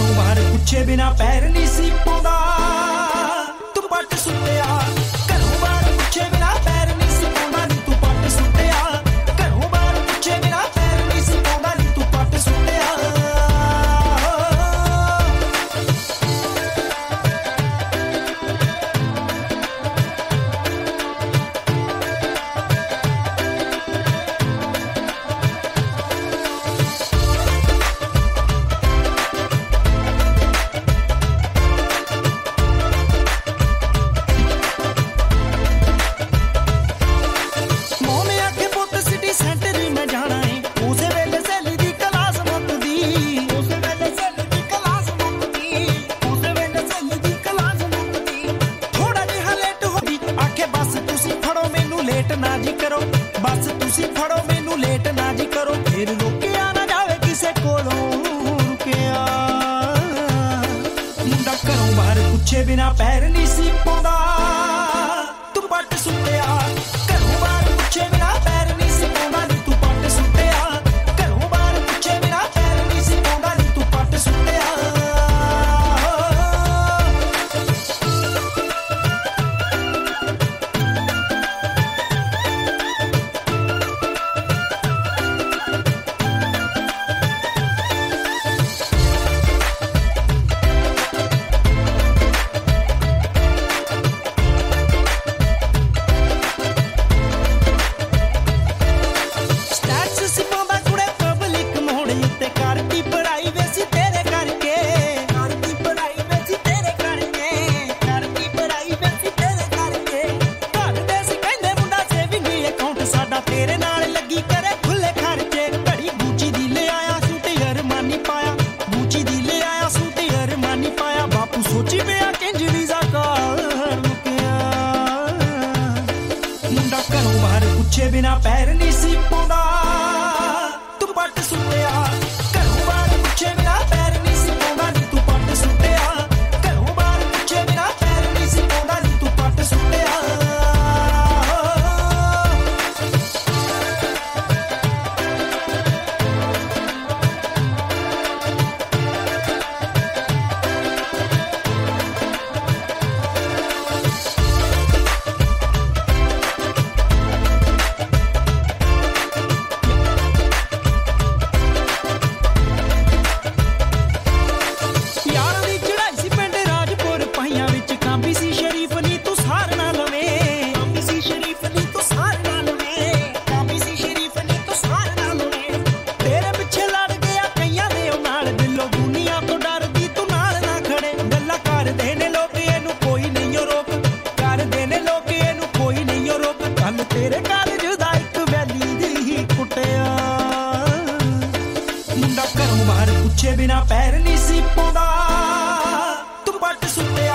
ਘਰੋਂ ਬਾਹਰ ਪੁੱਛੇ ਬਿਨਾ ਪੈਰ ਨਹੀਂ ਸੀ ਪਾਉਂਦਾ ਤੂੰ ਪੱਟ ਸੁੱਟਿਆ ਘਰੋਂ ਬਾਹਰ ਪੁੱਛੇ ਬਿਨਾ ਪੈਰ ਨਹੀਂ ਸੀ ਪਾਉਂਦਾ ਨੀ ਤੂੰ ਪੱਟ ਸੁੱਟਿਆ ਘਰੋਂ ਬਾਹਰ ਪੁੱਛੇ ਬਿਨਾ ਪੈਰ ਨਹੀਂ ਸੀ ਪਾਉਂਦਾ ਨੀ ਤੂੰ ਪੱਟ ਸੁੱਟਿਆ ਨਾ ਜੀ ਕਰੋ ਬਸ ਤੁਸੀਂ ਫੜੋ ਮੈਨੂੰ ਲੇਟ ਨਾ ਜੀ ਕਰੋ ਫਿਰ ਰੁਕਿਆ ਨਾ ਜਾਵੇ ਕਿਸੇ ਕੋਲੋਂ ਰੁਕਿਆ ਮੁੰਡਾ ਘਰੋਂ ਬਾਹਰ ਪੁੱਛੇ ਬਿਨਾ ਪੈਰ ਨਹੀਂ ਸੀ ਪਾਉਂਦਾ ਤੂੰ ਪੱਟ ਸੁੱਟਿਆ ਘਰੋਂ ਬਾਹਰ ਪੁੱਛੇ ਬਿਨਾ ਪੈਰ ਨਹੀਂ ਸੀ ਪਾਉਂਦਾ ਨੀ ਤੂੰ ਪੱਟ ਸੁੱਟਿਆ ਘਰੋਂ ਬਾਹਰ ਪੁੱਛੇ ਬਿਨਾ ਪੈਰ ਨਹੀਂ ਸੀ ਪਾਉਂਦਾ ਨੀ ਤੂੰ ਪੱਟ ਸੁੱਟਿਆ ਤੇਰੇ ਨਾਲ ਲੱਗੀ ਕਰੇ ਖੁੱਲੇ ਖਰਚੇ ਘੜੀ ਗੂਚੀ ਦੀ ਲੈ ਆਇਆ ਸੂਟ ਅਰਮਾਨੀ ਪਾਇਆ ਗੂਚੀ ਦੀ ਲੈ ਆਇਆ ਸੂਟ ਅਰਮਾਨੀ ਪਾਇਆ ਬਾਪੂ ਸੋਚੀ ਪਿਆ ਕਿੰਜ ਵੀਜ਼ਾ ਕਾਲ ਮੁਕਿਆ ਮੁੰਡਾ ਘਰੋਂ ਬਾਹਰ ਪੁੱਛੇ ਬਿਨਾ ਪੈਰ ਨਹੀਂ ਸੀ ਪਾਉਂਦਾ ਤੂੰ ਪੱਟ ਸੁੱਟਿਆ ਘਰੋਂ ਬਾਹਰ ਪੁੱਛੇ ਬਿਨਾ ਪੈਰ ਨਹੀਂ ਸੀ ਪਾਉਂਦਾ ਨੀ ਤੂੰ ਪੱਟ ਸੁੱਟਿਆ ਘਰੋਂ ਬਾਹਰ ਪੁੱਛੇ ਬਿਨਾ ਪੈਰ ਨਹੀਂ ਸੀ ਪਾਉਂਦਾ ਨੀ ਤੂੰ ਪੱਟ ਸੁੱਟਿਆ ਤੇਰੇ ਕਾਲਜ ਦਾ ਇੱਕ ਵੈਲੀ ਦੀ ਕੁੱਟਿਆ ਮੁੰਡਾ ਘਰੋਂ ਬਾਹਰ ਪੁੱਛੇ ਬਿਨਾ ਪੈਰ ਨਹੀਂ ਸੀ ਪਾਉਂਦਾ ਤੂੰ ਪੱਟ ਸੁੱਟਿਆ